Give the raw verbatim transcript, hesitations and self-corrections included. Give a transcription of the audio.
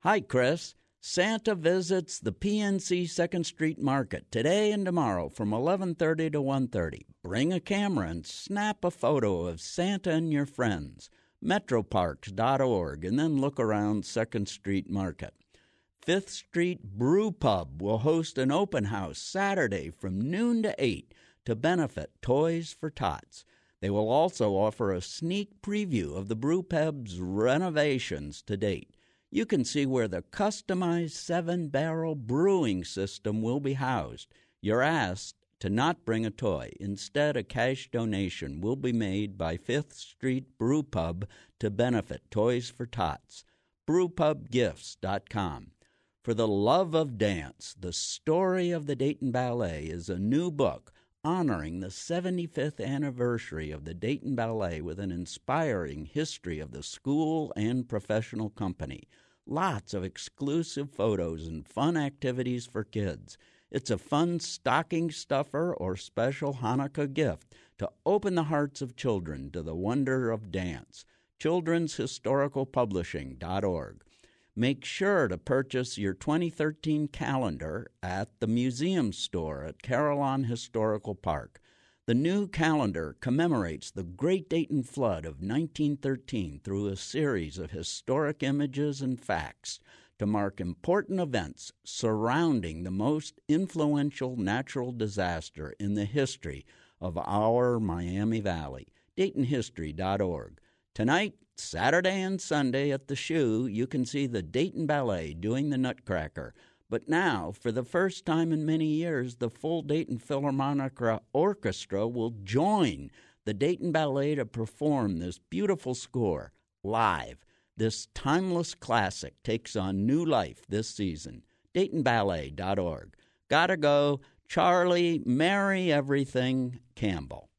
Hi, Chris. Santa visits the P N C second Street Market today and tomorrow from eleven thirty to one thirty. Bring a camera and snap a photo of Santa and your friends. metroparks dot org, and then look around second Street Market. fifth Street Brew Pub will host an open house Saturday from noon to eight to benefit Toys for Tots. They will also offer a sneak preview of the brew pub's renovations to date. You can see where the customized seven-barrel brewing system will be housed. You're asked to not bring a toy. Instead, a cash donation will be made by fifth Street Brew Pub to benefit Toys for Tots. brew pub gifts dot com. For the Love of Dance, The Story of the Dayton Ballet is a new book honoring the seventy-fifth anniversary of the Dayton Ballet with an inspiring history of the school and professional company. Lots of exclusive photos and fun activities for kids. It's a fun stocking stuffer or special Hanukkah gift to open the hearts of children to the wonder of dance. children's historical publishing dot org. Make sure to purchase your twenty thirteen calendar at the museum store at Carillon Historical Park. The new calendar commemorates the Great Dayton Flood of nineteen thirteen through a series of historic images and facts to mark important events surrounding the most influential natural disaster in the history of our Miami Valley. Dayton History dot org. Tonight, Saturday and Sunday at the Shoe, you can see the Dayton Ballet doing the Nutcracker. But now, for the first time in many years, the full Dayton Philharmonic Orchestra will join the Dayton Ballet to perform this beautiful score live. This timeless classic takes on new life this season. Dayton Ballet dot org. Gotta go. Charlie, Mary Everything Campbell.